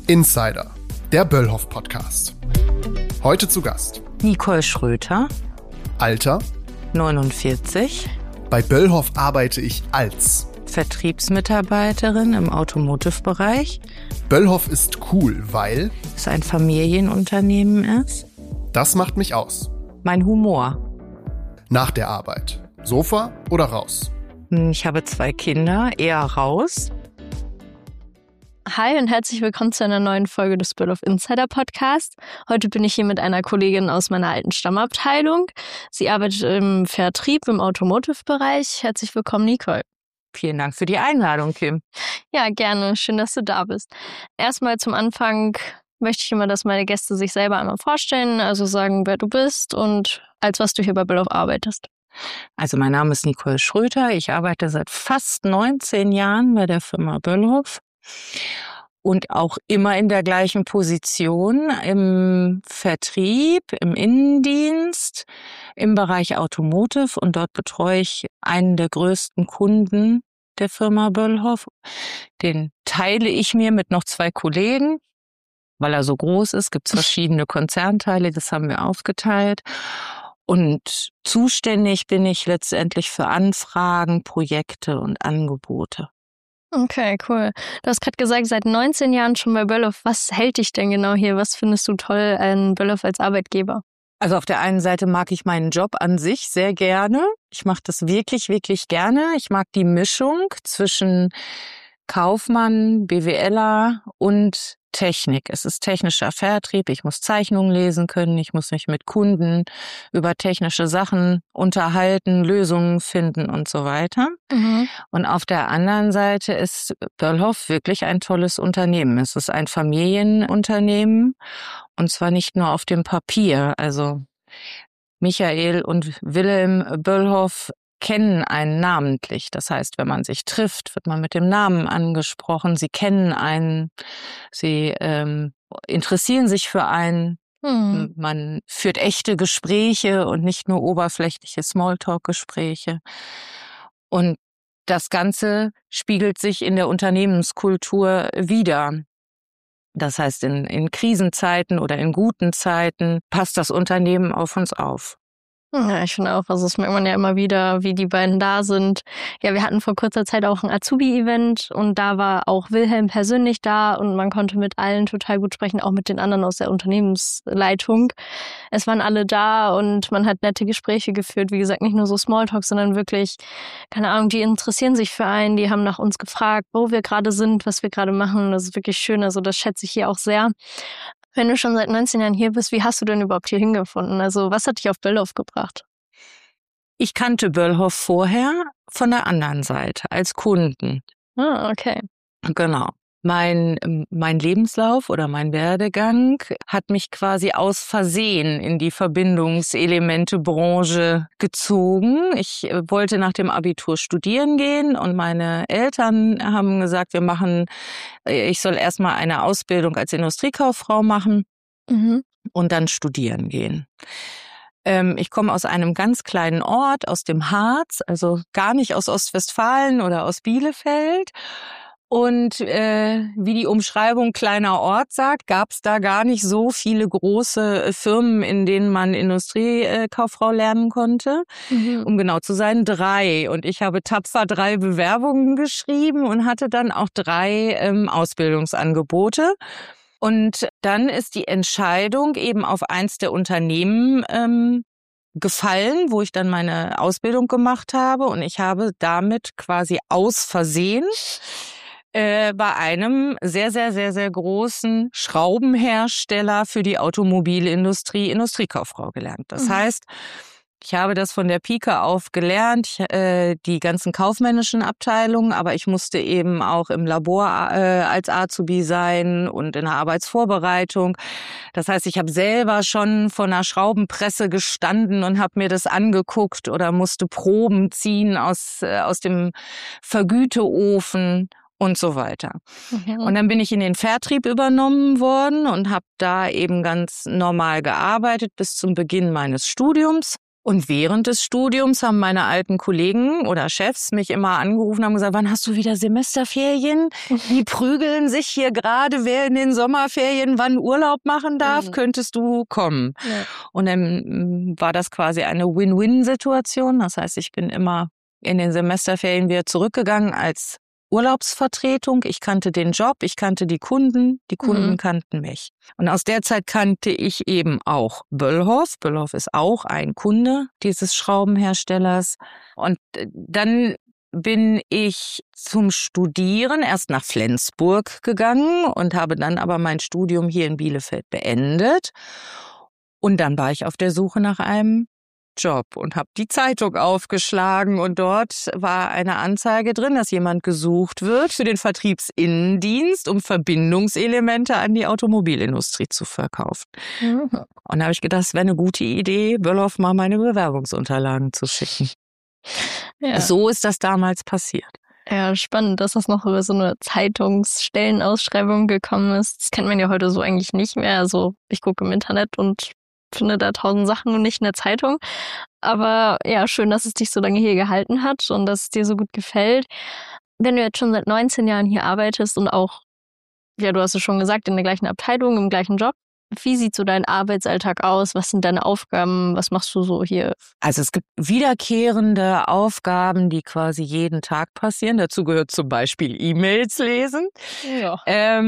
Insider, der Böllhoff-Podcast. Heute zu Gast Nicole Schröter, Alter 49, bei Böllhoff arbeite ich als Vertriebsmitarbeiterin im Automotive-Bereich. Böllhoff ist cool, weil Es ein Familienunternehmen ist. das macht mich aus. Mein Humor. Nach der Arbeit. Sofa oder raus? Ich habe 2 Kinder, eher raus. Hi und herzlich willkommen zu einer neuen Folge des Böllhoff Insider Podcast. Heute bin ich hier mit einer Kollegin aus meiner alten Stammabteilung. Sie arbeitet im Vertrieb im Automotive-Bereich. Herzlich willkommen, Nicole. Vielen Dank für die Einladung, Kim. Ja, gerne. Schön, dass du da bist. Erstmal zum Anfang möchte ich immer, dass meine Gäste sich selber einmal vorstellen, also sagen, wer du bist und als was du hier bei Böllhoff arbeitest. Also mein Name ist Nicole Schröter. Ich arbeite seit fast 19 Jahren bei der Firma Böllhoff. Und auch immer in der gleichen Position im Vertrieb, im Innendienst, im Bereich Automotive. Und dort betreue ich einen der größten Kunden der Firma Böllhoff. Den teile ich mir mit noch 2 Kollegen. Weil er so groß ist, gibt es verschiedene Konzernteile, das haben wir aufgeteilt. Und zuständig bin ich letztendlich für Anfragen, Projekte und Angebote. Okay, cool. Du hast gerade gesagt, seit 19 Jahren schon bei Böllhoff. Was hält dich denn genau hier? Was findest du toll an Böllhoff als Arbeitgeber? Also auf der einen Seite mag ich meinen Job an sich sehr gerne. Ich mache das wirklich, wirklich gerne. Ich mag die Mischung zwischen Kaufmann, BWLer und Technik. Es ist technischer Vertrieb. Ich muss Zeichnungen lesen können. Ich muss mich mit Kunden über technische Sachen unterhalten, Lösungen finden und so weiter. Und auf der anderen Seite ist Böllhoff wirklich ein tolles Unternehmen. Es ist ein Familienunternehmen und zwar nicht nur auf dem Papier. Also Michael und Wilhelm Böllhoff kennen einen namentlich. Das heißt, wenn man sich trifft, wird man mit dem Namen angesprochen. Sie kennen einen, sie interessieren sich für einen. Man führt echte Gespräche und nicht nur oberflächliche Smalltalk-Gespräche. Und das Ganze spiegelt sich in der Unternehmenskultur wider. Das heißt, in Krisenzeiten oder in guten Zeiten passt das Unternehmen auf uns auf. Ja, ich finde auch, also das merkt man ja immer wieder, wie die beiden da sind. Ja, wir hatten vor kurzer Zeit auch ein Azubi-Event und da war auch Wilhelm persönlich da und man konnte mit allen total gut sprechen, auch mit den anderen aus der Unternehmensleitung. Es waren alle da und man hat nette Gespräche geführt. Wie gesagt, nicht nur so Smalltalk, sondern wirklich, keine Ahnung, die interessieren sich für einen, die haben nach uns gefragt, wo wir gerade sind, was wir gerade machen. Das ist wirklich schön, also das schätze ich hier auch sehr. Wenn du schon seit 19 Jahren hier bist, wie hast du denn überhaupt hier hingefunden? Also was hat dich auf Böllhoff gebracht? Ich kannte Böllhoff vorher von der anderen Seite, als Kunden. Ah, okay. Genau. Mein Lebenslauf oder mein Werdegang hat mich quasi aus Versehen in die Verbindungselemente-Branche gezogen. Ich wollte nach dem Abitur studieren gehen und meine Eltern haben gesagt, ich soll erstmal eine Ausbildung als Industriekauffrau machen und dann studieren gehen. Ich komme aus einem ganz kleinen Ort, aus dem Harz, also gar nicht aus Ostwestfalen oder aus Bielefeld. Und wie die Umschreibung kleiner Ort sagt, gab es da gar nicht so viele große Firmen, in denen man Industriekauffrau lernen konnte. Um genau zu sein, 3. Und ich habe tapfer 3 Bewerbungen geschrieben und hatte dann auch 3 Ausbildungsangebote. Und dann ist die Entscheidung eben auf eins der Unternehmen gefallen, wo ich dann meine Ausbildung gemacht habe. Und ich habe damit quasi aus Versehen bei einem sehr, sehr, sehr, sehr großen Schraubenhersteller für die Automobilindustrie Industriekauffrau gelernt. Das heißt, ich habe das von der Pike auf gelernt, die ganzen kaufmännischen Abteilungen, aber ich musste eben auch im Labor als Azubi sein und in der Arbeitsvorbereitung. Das heißt, ich habe selber schon vor einer Schraubenpresse gestanden und habe mir das angeguckt oder musste Proben ziehen aus dem Vergüteofen und so weiter. Und dann bin ich in den Vertrieb übernommen worden und habe da eben ganz normal gearbeitet bis zum Beginn meines Studiums. Und während des Studiums haben meine alten Kollegen oder Chefs mich immer angerufen und haben gesagt, wann hast du wieder Semesterferien? Die prügeln sich hier gerade, wer in den Sommerferien wann Urlaub machen darf, könntest du kommen. Ja. Und dann war das quasi eine Win-Win-Situation. Das heißt, ich bin immer in den Semesterferien wieder zurückgegangen als Urlaubsvertretung. Ich kannte den Job, ich kannte die Kunden kannten mich. Und aus der Zeit kannte ich eben auch Böllhoff. Böllhoff ist auch ein Kunde dieses Schraubenherstellers. Und dann bin ich zum Studieren erst nach Flensburg gegangen und habe dann aber mein Studium hier in Bielefeld beendet. Und dann war ich auf der Suche nach einem Job und habe die Zeitung aufgeschlagen und dort war eine Anzeige drin, dass jemand gesucht wird für den Vertriebsinnendienst, um Verbindungselemente an die Automobilindustrie zu verkaufen. Mhm. Und da habe ich gedacht, es wäre eine gute Idee, Böllhoff mal meine Bewerbungsunterlagen zu schicken. Ja. So ist das damals passiert. Ja, spannend, dass das noch über so eine Zeitungsstellenausschreibung gekommen ist. Das kennt man ja heute so eigentlich nicht mehr. Also ich gucke im Internet und finde da 1000 Sachen und nicht in der Zeitung. Aber ja, schön, dass es dich so lange hier gehalten hat und dass es dir so gut gefällt. Wenn du jetzt schon seit 19 Jahren hier arbeitest und auch, ja, du hast es schon gesagt, in der gleichen Abteilung, im gleichen Job, wie sieht so dein Arbeitsalltag aus? Was sind deine Aufgaben? Was machst du so hier? Also es gibt wiederkehrende Aufgaben, die quasi jeden Tag passieren. Dazu gehört zum Beispiel E-Mails lesen. Ja.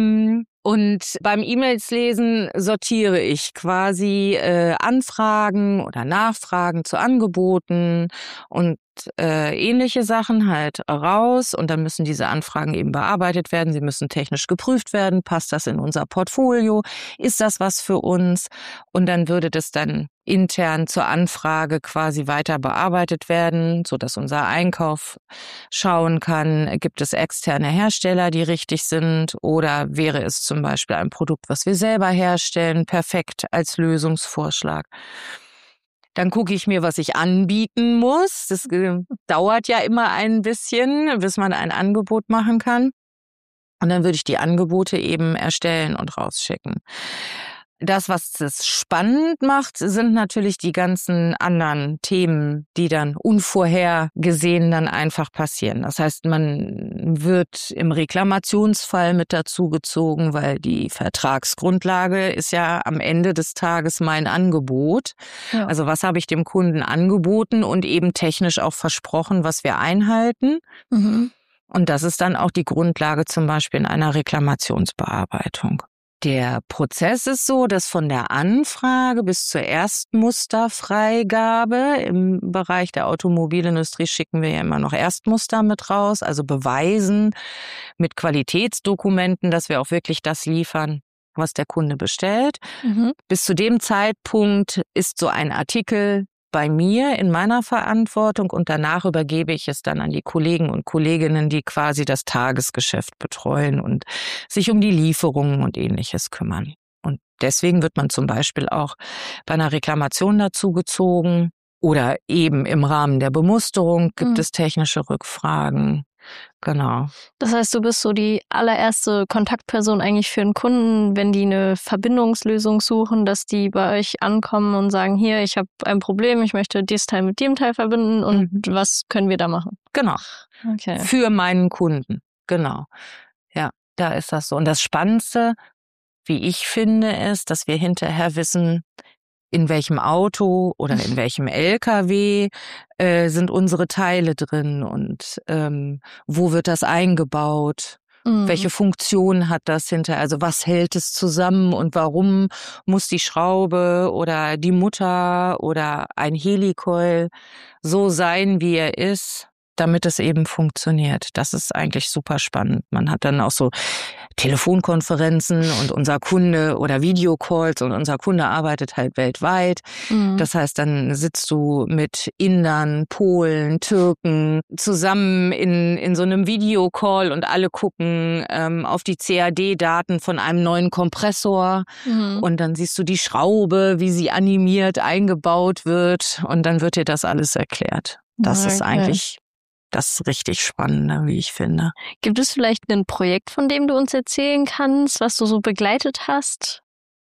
Und beim E-Mails lesen sortiere ich quasi Anfragen oder Nachfragen zu Angeboten und ähnliche Sachen halt raus. Und dann müssen diese Anfragen eben bearbeitet werden. Sie müssen technisch geprüft werden. Passt das in unser Portfolio? Ist das was für uns? Und dann würde das dann intern zur Anfrage quasi weiter bearbeitet werden, sodass unser Einkauf schauen kann, gibt es externe Hersteller, die richtig sind, oder wäre es zum Beispiel ein Produkt, was wir selber herstellen, perfekt als Lösungsvorschlag. Dann gucke ich mir, was ich anbieten muss. Das dauert ja immer ein bisschen, bis man ein Angebot machen kann. Und dann würde ich die Angebote eben erstellen und rausschicken. Das, was es spannend macht, sind natürlich die ganzen anderen Themen, die dann unvorhergesehen dann einfach passieren. Das heißt, man wird im Reklamationsfall mit dazugezogen, weil die Vertragsgrundlage ist ja am Ende des Tages mein Angebot. Ja. Also was habe ich dem Kunden angeboten und eben technisch auch versprochen, was wir einhalten. Mhm. Und das ist dann auch die Grundlage zum Beispiel in einer Reklamationsbearbeitung. Der Prozess ist so, dass von der Anfrage bis zur Erstmusterfreigabe im Bereich der Automobilindustrie schicken wir ja immer noch Erstmuster mit raus, also beweisen mit Qualitätsdokumenten, dass wir auch wirklich das liefern, was der Kunde bestellt. Mhm. Bis zu dem Zeitpunkt ist so ein Artikel bei mir in meiner Verantwortung und danach übergebe ich es dann an die Kollegen und Kolleginnen, die quasi das Tagesgeschäft betreuen und sich um die Lieferungen und Ähnliches kümmern. Und deswegen wird man zum Beispiel auch bei einer Reklamation dazugezogen oder eben im Rahmen der Bemusterung gibt es technische Rückfragen. Genau. Das heißt, du bist so die allererste Kontaktperson eigentlich für einen Kunden, wenn die eine Verbindungslösung suchen, dass die bei euch ankommen und sagen, hier, ich habe ein Problem, ich möchte dieses Teil mit dem Teil verbinden und was können wir da machen? Genau. Okay. Für meinen Kunden. Genau. Ja, da ist das so. Und das Spannendste, wie ich finde, ist, dass wir hinterher wissen, in welchem Auto oder in welchem LKW sind unsere Teile drin und wo wird das eingebaut? Welche Funktion hat das hinterher? Also was hält es zusammen und warum muss die Schraube oder die Mutter oder ein Helicoil so sein, wie er ist, damit es eben funktioniert. Das ist eigentlich super spannend. Man hat dann auch so Telefonkonferenzen und unser Kunde oder Videocalls und unser Kunde arbeitet halt weltweit. Das heißt, dann sitzt du mit Indern, Polen, Türken zusammen in so einem Videocall und alle gucken auf die CAD-Daten von einem neuen Kompressor und dann siehst du die Schraube, wie sie animiert eingebaut wird und dann wird dir das alles erklärt. Das ist eigentlich das richtig Spannende, wie ich finde. Gibt es vielleicht ein Projekt, von dem du uns erzählen kannst, was du so begleitet hast?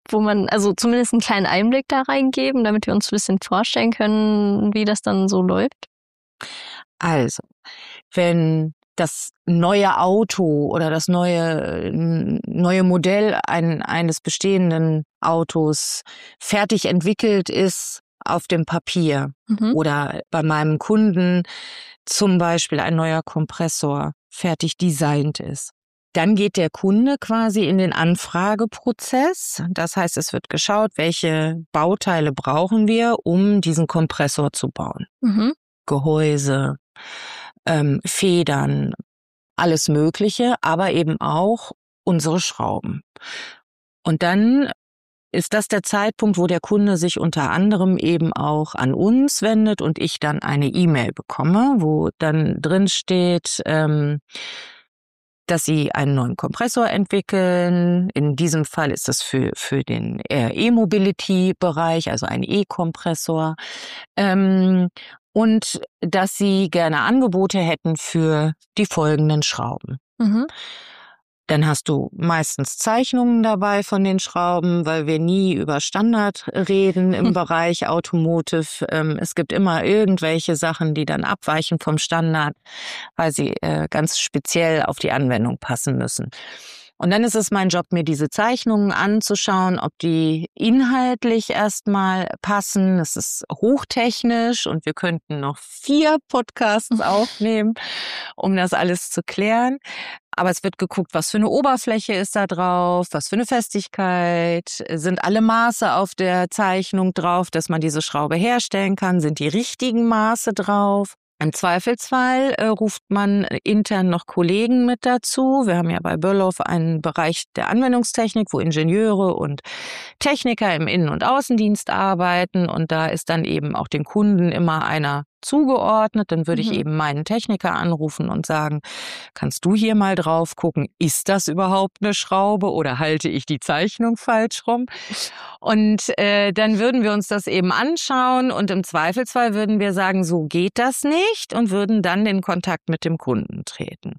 wo man, also zumindest einen kleinen Einblick da reingeben, damit wir uns ein bisschen vorstellen können, wie das dann so läuft? Also, wenn das neue Auto oder das neue Modell eines bestehenden Autos fertig entwickelt ist auf dem Papier oder bei meinem Kunden zum Beispiel ein neuer Kompressor fertig designt ist, dann geht der Kunde quasi in den Anfrageprozess. Das heißt, es wird geschaut, welche Bauteile brauchen wir, um diesen Kompressor zu bauen. Gehäuse, Federn, alles Mögliche, aber eben auch unsere Schrauben. Und dann ist das der Zeitpunkt, wo der Kunde sich unter anderem eben auch an uns wendet und ich dann eine E-Mail bekomme, wo dann drin steht, dass sie einen neuen Kompressor entwickeln. In diesem Fall ist das für den E-Mobility-Bereich, also ein E-Kompressor. Und dass sie gerne Angebote hätten für die folgenden Schrauben. Dann hast du meistens Zeichnungen dabei von den Schrauben, weil wir nie über Standard reden im Bereich Automotive. Es gibt immer irgendwelche Sachen, die dann abweichen vom Standard, weil sie ganz speziell auf die Anwendung passen müssen. Und dann ist es mein Job, mir diese Zeichnungen anzuschauen, ob die inhaltlich erstmal passen. Es ist hochtechnisch und wir könnten noch 4 Podcasts aufnehmen, um das alles zu klären. Aber es wird geguckt, was für eine Oberfläche ist da drauf, was für eine Festigkeit, sind alle Maße auf der Zeichnung drauf, dass man diese Schraube herstellen kann, sind die richtigen Maße drauf. Im Zweifelsfall ruft man intern noch Kollegen mit dazu. Wir haben ja bei Böllhoff einen Bereich der Anwendungstechnik, wo Ingenieure und Techniker im Innen- und Außendienst arbeiten. Und da ist dann eben auch den Kunden immer einer zugeordnet. Dann würde ich eben meinen Techniker anrufen und sagen, kannst du hier mal drauf gucken, ist das überhaupt eine Schraube oder halte ich die Zeichnung falsch rum? Und dann würden wir uns das eben anschauen und im Zweifelsfall würden wir sagen, so geht das nicht und würden dann in Kontakt mit dem Kunden treten.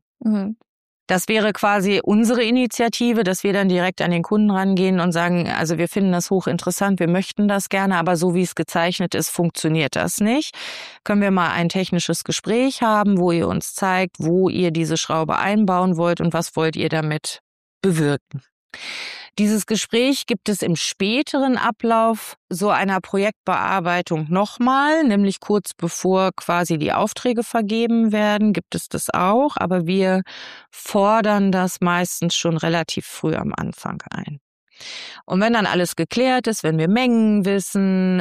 Das wäre quasi unsere Initiative, dass wir dann direkt an den Kunden rangehen und sagen, also wir finden das hochinteressant, wir möchten das gerne, aber so wie es gezeichnet ist, funktioniert das nicht. Können wir mal ein technisches Gespräch haben, wo ihr uns zeigt, wo ihr diese Schraube einbauen wollt und was wollt ihr damit bewirken. Dieses Gespräch gibt es im späteren Ablauf so einer Projektbearbeitung nochmal, nämlich kurz bevor quasi die Aufträge vergeben werden, gibt es das auch, aber wir fordern das meistens schon relativ früh am Anfang ein. Und wenn dann alles geklärt ist, wenn wir Mengen wissen,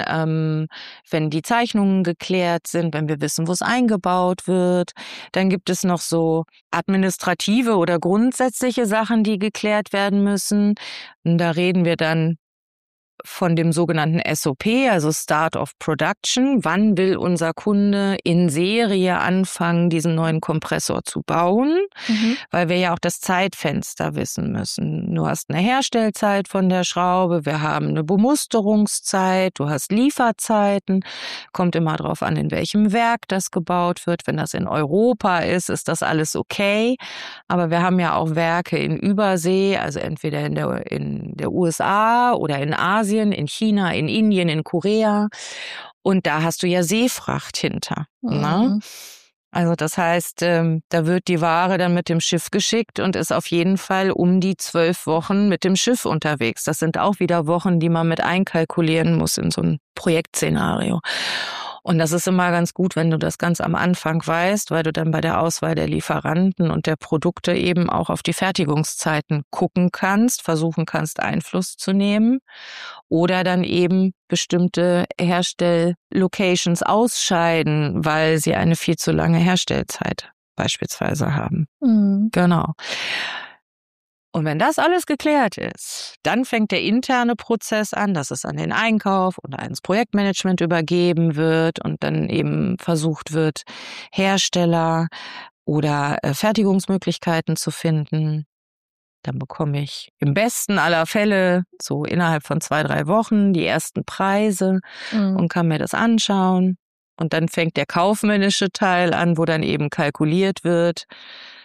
wenn die Zeichnungen geklärt sind, wenn wir wissen, wo es eingebaut wird, dann gibt es noch so administrative oder grundsätzliche Sachen, die geklärt werden müssen. Und da reden wir dann von dem sogenannten SOP, also Start of Production. Wann will unser Kunde in Serie anfangen, diesen neuen Kompressor zu bauen? Weil wir ja auch das Zeitfenster wissen müssen. Du hast eine Herstellzeit von der Schraube, wir haben eine Bemusterungszeit, du hast Lieferzeiten. Kommt immer drauf an, in welchem Werk das gebaut wird. Wenn das in Europa ist, ist das alles okay. Aber wir haben ja auch Werke in Übersee, also entweder in der USA oder in Asien, in China, in Indien, in Korea. Und da hast du ja Seefracht hinter. Ne? Also das heißt, da wird die Ware dann mit dem Schiff geschickt und ist auf jeden Fall um die 12 Wochen mit dem Schiff unterwegs. Das sind auch wieder Wochen, die man mit einkalkulieren muss in so ein Projektszenario. Und das ist immer ganz gut, wenn du das ganz am Anfang weißt, weil du dann bei der Auswahl der Lieferanten und der Produkte eben auch auf die Fertigungszeiten gucken kannst, versuchen kannst, Einfluss zu nehmen oder dann eben bestimmte Herstelllocations ausscheiden, weil sie eine viel zu lange Herstellzeit beispielsweise haben. Genau. Und wenn das alles geklärt ist, dann fängt der interne Prozess an, dass es an den Einkauf oder ans Projektmanagement übergeben wird und dann eben versucht wird, Hersteller oder Fertigungsmöglichkeiten zu finden. Dann bekomme ich im besten aller Fälle so innerhalb von 2-3 Wochen die ersten Preise und kann mir das anschauen. Und dann fängt der kaufmännische Teil an, wo dann eben kalkuliert wird,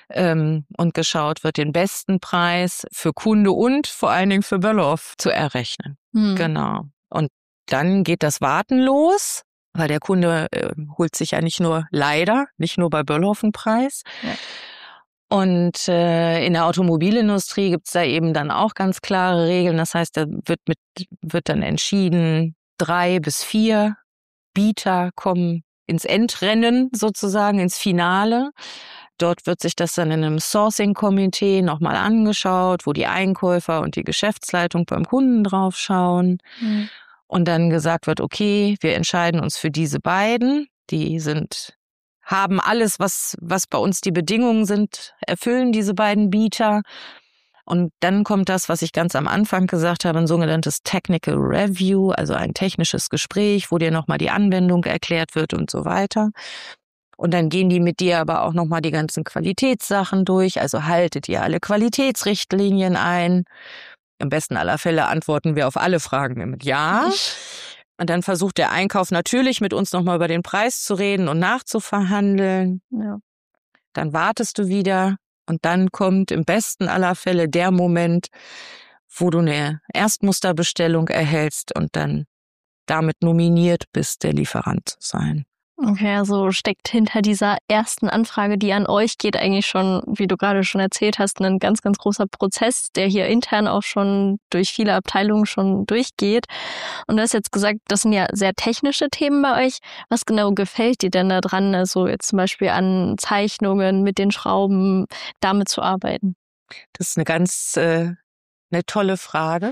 und geschaut wird, den besten Preis für Kunde und vor allen Dingen für Böllhoff zu errechnen. Genau. Und dann geht das Warten los, weil der Kunde holt sich ja nicht nur bei Böllhoff einen Preis. Ja. Und in der Automobilindustrie gibt's da eben dann auch ganz klare Regeln. Das heißt, da wird dann entschieden, 3 bis 4 Bieter kommen ins Endrennen sozusagen, ins Finale. Dort wird sich das dann in einem Sourcing-Komitee nochmal angeschaut, wo die Einkäufer und die Geschäftsleitung beim Kunden drauf schauen. Und dann gesagt wird, okay, wir entscheiden uns für diese beiden. Die haben alles, was bei uns die Bedingungen sind, erfüllen diese beiden Bieter. Und dann kommt das, was ich ganz am Anfang gesagt habe, ein sogenanntes Technical Review, also ein technisches Gespräch, wo dir nochmal die Anwendung erklärt wird und so weiter. Und dann gehen die mit dir aber auch nochmal die ganzen Qualitätssachen durch. Also haltet ihr alle Qualitätsrichtlinien ein? Im besten aller Fälle antworten wir auf alle Fragen mit Ja. Und dann versucht der Einkauf natürlich mit uns nochmal über den Preis zu reden und nachzuverhandeln. Ja. Dann wartest du wieder und dann kommt im besten aller Fälle der Moment, wo du eine Erstmusterbestellung erhältst und dann damit nominiert bist, der Lieferant zu sein. Okay, also steckt hinter dieser ersten Anfrage, die an euch geht, eigentlich schon, wie du gerade schon erzählt hast, ein ganz, ganz großer Prozess, der hier intern auch schon durch viele Abteilungen schon durchgeht. Und du hast jetzt gesagt, das sind ja sehr technische Themen bei euch. Was genau gefällt dir denn da dran, also jetzt zum Beispiel an Zeichnungen mit den Schrauben, damit zu arbeiten? Das ist eine tolle Frage.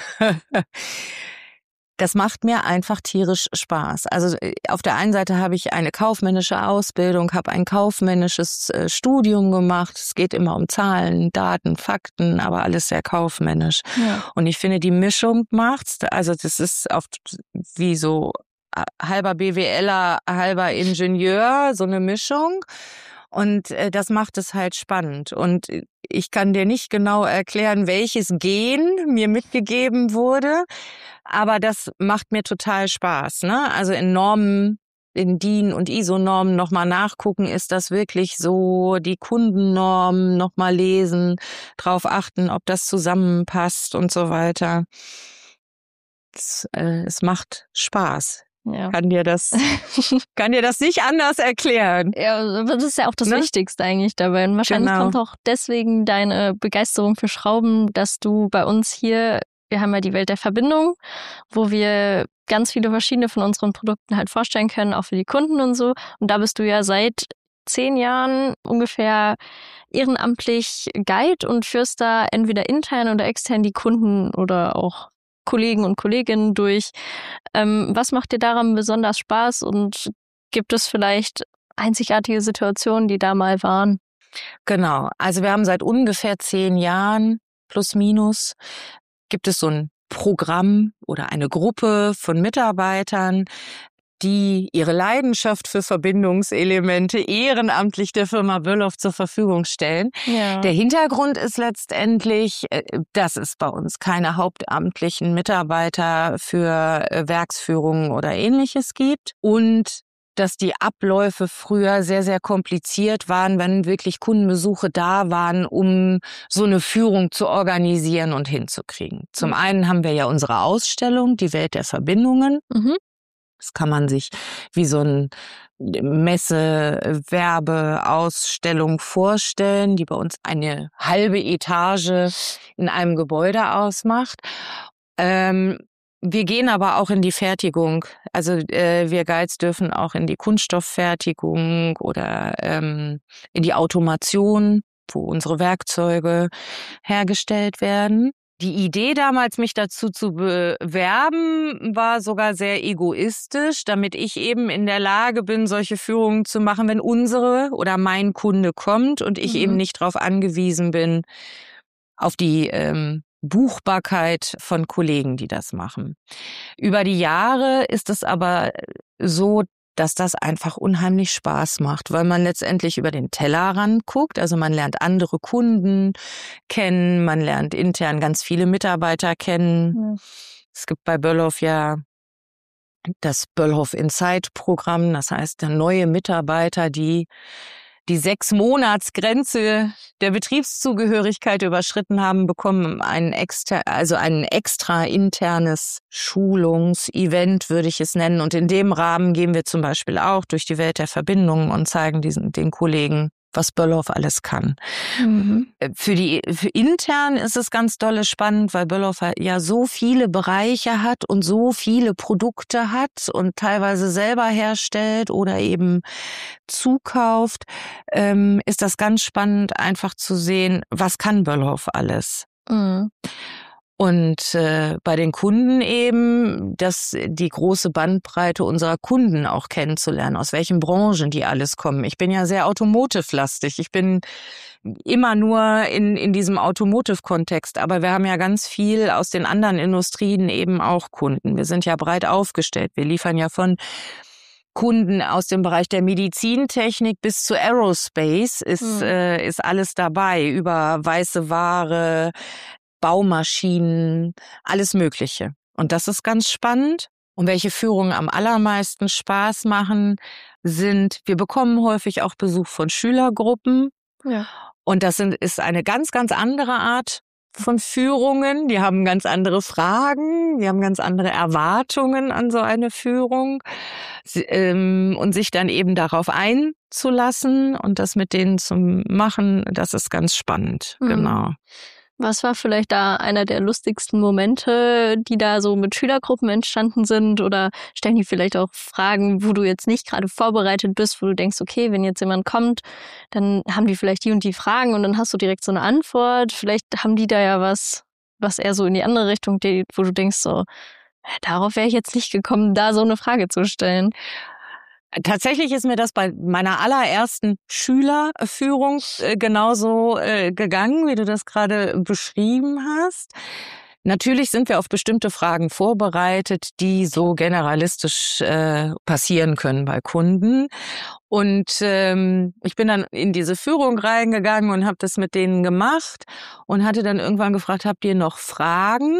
Das macht mir einfach tierisch Spaß. Also auf der einen Seite habe ich eine kaufmännische Ausbildung, habe ein kaufmännisches Studium gemacht. Es geht immer um Zahlen, Daten, Fakten, aber alles sehr kaufmännisch. Ja. Und ich finde, die Mischung macht's. Also das ist oft wie so halber BWLer, halber Ingenieur, so eine Mischung. Und das macht es halt spannend. Und ich kann dir nicht genau erklären, welches Gen mir mitgegeben wurde, aber das macht mir total Spaß, ne? Also in Normen, in DIN und ISO-Normen nochmal nachgucken, ist das wirklich so, die Kundennormen nochmal lesen, drauf achten, ob das zusammenpasst und so weiter. Es macht Spaß. Ja. Kann dir das nicht anders erklären. Ja, das ist ja auch das Wichtigste eigentlich dabei. Und wahrscheinlich kommt auch deswegen deine Begeisterung für Schrauben, dass du bei uns hier, wir haben ja die Welt der Verbindung, wo wir ganz viele verschiedene von unseren Produkten halt vorstellen können, auch für die Kunden und so. Und da bist du ja seit 10 Jahren ungefähr ehrenamtlich Guide und führst da entweder intern oder extern die Kunden oder auch Kollegen und Kolleginnen durch. Was macht dir daran besonders Spaß und gibt es vielleicht einzigartige Situationen, die da mal waren? Genau, also wir haben seit ungefähr 10 Jahren, plus minus, gibt es so ein Programm oder eine Gruppe von Mitarbeitern, die ihre Leidenschaft für Verbindungselemente ehrenamtlich der Firma Böllhoff zur Verfügung stellen. Ja. Der Hintergrund ist letztendlich, dass es bei uns keine hauptamtlichen Mitarbeiter für Werksführungen oder Ähnliches gibt und dass die Abläufe früher sehr, sehr kompliziert waren, wenn wirklich Kundenbesuche da waren, um so eine Führung zu organisieren und hinzukriegen. Zum einen haben wir ja unsere Ausstellung, die Welt der Verbindungen. Das kann man sich wie so eine Messe-Werbe-Ausstellung vorstellen, die bei uns eine halbe Etage in einem Gebäude ausmacht. Wir gehen aber auch in die Fertigung. Also wir Guides dürfen auch in die Kunststofffertigung oder in die Automation, wo unsere Werkzeuge hergestellt werden. Die Idee damals, mich dazu zu bewerben, war sogar sehr egoistisch, damit ich eben in der Lage bin, solche Führungen zu machen, wenn unsere oder mein Kunde kommt und ich eben nicht darauf angewiesen bin, auf die Buchbarkeit von Kollegen, die das machen. Über die Jahre ist es aber so, dass das einfach unheimlich Spaß macht, weil man letztendlich über den Tellerrand guckt. Also man lernt andere Kunden kennen, man lernt intern ganz viele Mitarbeiter kennen. Ja. Es gibt bei Böllhoff ja das Böllhoff Insight Programm, das heißt neue Mitarbeiter, die die 6-Monats-Grenze der Betriebszugehörigkeit überschritten haben, bekommen ein extra internes Schulungsevent, würde ich es nennen. Und in dem Rahmen gehen wir zum Beispiel auch durch die Welt der Verbindungen und zeigen den Kollegen, was Böllhoff alles kann. Mhm. Für intern ist es ganz dolle spannend, weil Böllhoff ja so viele Bereiche hat und so viele Produkte hat und teilweise selber herstellt oder eben zukauft, ist das ganz spannend, einfach zu sehen, was kann Böllhoff alles. Mhm. Und bei den Kunden eben, die große Bandbreite unserer Kunden auch kennenzulernen, aus welchen Branchen die alles kommen. Ich bin ja sehr automotive-lastig. Ich bin immer nur in diesem Automotive-Kontext, aber wir haben ja ganz viel aus den anderen Industrien eben auch Kunden. Wir sind ja breit aufgestellt. Wir liefern ja von Kunden aus dem Bereich der Medizintechnik bis zu Aerospace ist alles dabei, über weiße Ware, Baumaschinen, alles Mögliche. Und das ist ganz spannend. Und welche Führungen am allermeisten Spaß machen, wir bekommen häufig auch Besuch von Schülergruppen. Ja. Und das ist eine ganz, ganz andere Art von Führungen. Die haben ganz andere Fragen, die haben ganz andere Erwartungen an so eine Führung. Und sich dann eben darauf einzulassen und das mit denen zu machen, das ist ganz spannend. Mhm. Genau. Was war vielleicht da einer der lustigsten Momente, die da so mit Schülergruppen entstanden sind? Oder stellen die vielleicht auch Fragen, wo du jetzt nicht gerade vorbereitet bist, wo du denkst, okay, wenn jetzt jemand kommt, dann haben die vielleicht die und die Fragen und dann hast du direkt so eine Antwort. Vielleicht haben die da ja was eher so in die andere Richtung geht, wo du denkst so, darauf wäre ich jetzt nicht gekommen, da so eine Frage zu stellen. Tatsächlich ist mir das bei meiner allerersten Schülerführung genauso gegangen, wie du das gerade beschrieben hast. Natürlich sind wir auf bestimmte Fragen vorbereitet, die so generalistisch passieren können bei Kunden. Und ich bin dann in diese Führung reingegangen und habe das mit denen gemacht und hatte dann irgendwann gefragt, habt ihr noch Fragen?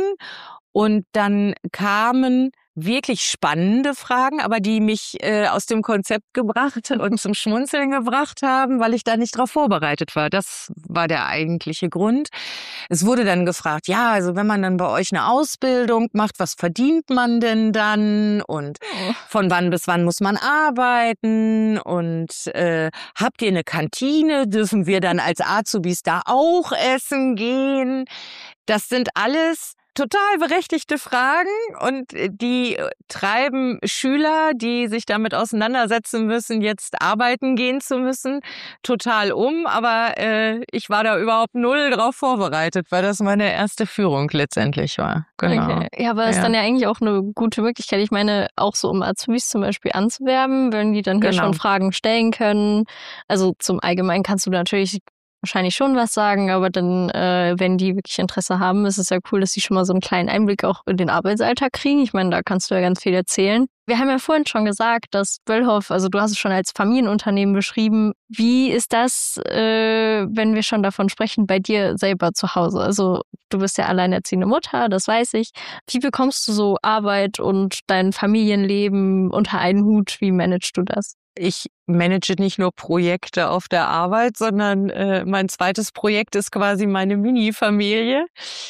Und dann kamen wirklich spannende Fragen, aber die mich aus dem Konzept gebracht und zum Schmunzeln gebracht haben, weil ich da nicht drauf vorbereitet war. Das war der eigentliche Grund. Es wurde dann gefragt, ja, also wenn man dann bei euch eine Ausbildung macht, was verdient man denn dann? Und von wann bis wann muss man arbeiten? Und habt ihr eine Kantine? Dürfen wir dann als Azubis da auch essen gehen? Das sind alles total berechtigte Fragen und die treiben Schüler, die sich damit auseinandersetzen müssen, jetzt arbeiten gehen zu müssen, total um. Aber ich war da überhaupt null drauf vorbereitet, weil das meine erste Führung letztendlich war. Genau. Okay. Ja, aber das ist dann ja eigentlich auch eine gute Möglichkeit. Ich meine, auch so um Azubis zum Beispiel anzuwerben, wenn die dann hier schon Fragen stellen können. Also zum Allgemeinen kannst du natürlich wahrscheinlich schon was sagen, aber dann, wenn die wirklich Interesse haben, ist es ja cool, dass sie schon mal so einen kleinen Einblick auch in den Arbeitsalltag kriegen. Ich meine, da kannst du ja ganz viel erzählen. Wir haben ja vorhin schon gesagt, dass Böllhoff, also du hast es schon als Familienunternehmen beschrieben. Wie ist das, wenn wir schon davon sprechen, bei dir selber zu Hause? Also du bist ja alleinerziehende Mutter, das weiß ich. Wie bekommst du so Arbeit und dein Familienleben unter einen Hut? Wie managst du das? Ich manage nicht nur Projekte auf der Arbeit, sondern mein zweites Projekt ist quasi meine Mini-Familie.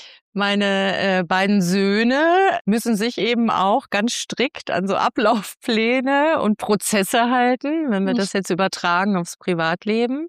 Meine beiden Söhne müssen sich eben auch ganz strikt an so Ablaufpläne und Prozesse halten, wenn wir das jetzt übertragen aufs Privatleben.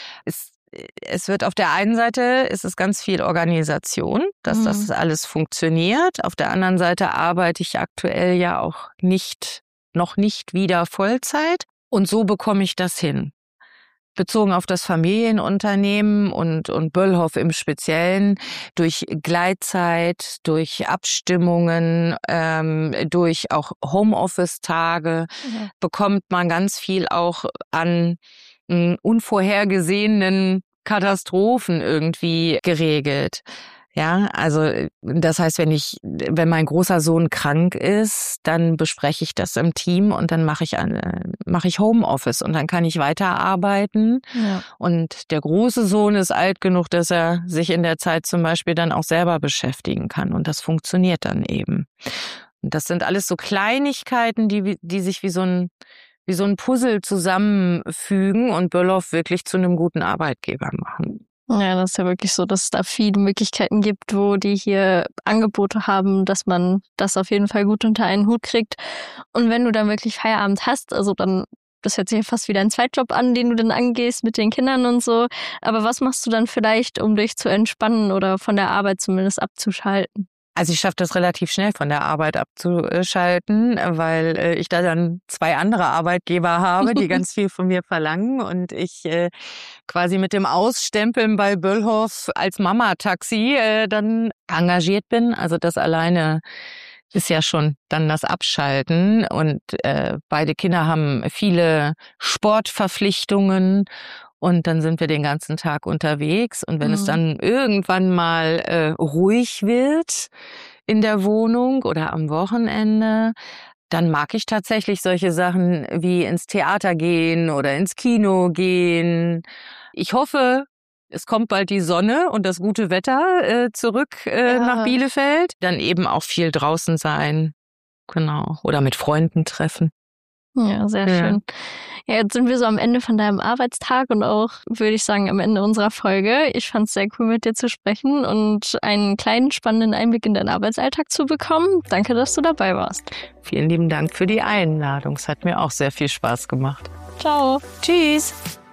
Es wird auf der einen Seite, ist es ganz viel Organisation, dass das alles funktioniert. Auf der anderen Seite arbeite ich aktuell ja auch noch nicht wieder Vollzeit. Und so bekomme ich das hin. Bezogen auf das Familienunternehmen und Böllhoff im Speziellen, durch Gleitzeit, durch Abstimmungen, durch auch Homeoffice-Tage bekommt man ganz viel auch an unvorhergesehenen Katastrophen irgendwie geregelt. Ja, also das heißt, wenn mein großer Sohn krank ist, dann bespreche ich das im Team und dann mache ich Homeoffice und dann kann ich weiterarbeiten. Ja. Und der große Sohn ist alt genug, dass er sich in der Zeit zum Beispiel dann auch selber beschäftigen kann und das funktioniert dann eben. Und das sind alles so Kleinigkeiten, die sich wie so ein wie so ein Puzzle zusammenfügen und Böllhoff wirklich zu einem guten Arbeitgeber machen. Ja, das ist ja wirklich so, dass es da viele Möglichkeiten gibt, wo die hier Angebote haben, dass man das auf jeden Fall gut unter einen Hut kriegt. Und wenn du dann wirklich Feierabend hast, also dann, das hört sich ja fast wie dein Zweitjob an, den du dann angehst mit den Kindern und so. Aber was machst du dann vielleicht, um dich zu entspannen oder von der Arbeit zumindest abzuschalten? Also ich schaffe das relativ schnell von der Arbeit abzuschalten, weil ich da dann 2 andere Arbeitgeber habe, die ganz viel von mir verlangen und ich quasi mit dem Ausstempeln bei Böllhoff als Mama-Taxi dann engagiert bin. Also das alleine ist ja schon dann das Abschalten und beide Kinder haben viele Sportverpflichtungen. Und dann sind wir den ganzen Tag unterwegs. Und wenn es dann irgendwann mal ruhig wird in der Wohnung oder am Wochenende, dann mag ich tatsächlich solche Sachen wie ins Theater gehen oder ins Kino gehen. Ich hoffe, es kommt bald die Sonne und das gute Wetter zurück nach Bielefeld. Dann eben auch viel draußen sein. Genau. Oder mit Freunden treffen. Ja, sehr schön. Ja, jetzt sind wir so am Ende von deinem Arbeitstag und auch, würde ich sagen, am Ende unserer Folge. Ich fand es sehr cool, mit dir zu sprechen und einen kleinen spannenden Einblick in deinen Arbeitsalltag zu bekommen. Danke, dass du dabei warst. Vielen lieben Dank für die Einladung. Es hat mir auch sehr viel Spaß gemacht. Ciao. Tschüss.